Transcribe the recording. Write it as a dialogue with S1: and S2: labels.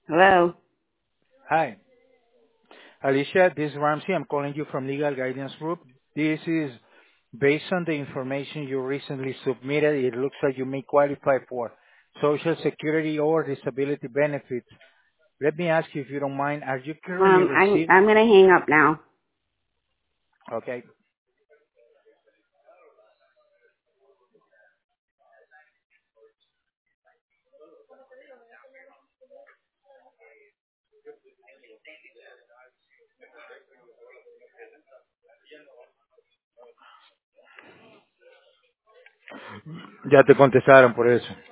S1: Hello.
S2: Hi, Alicia, this is Ramsey. I'm calling you from Legal Guidance Group. This is based on the information you recently submitted. It looks like you may qualify for Social Security or disability benefits. Let me ask you if you don't mind, are you currently receiving?
S1: I'm gonna hang up now.
S2: Okay. Ya te contestaron por eso.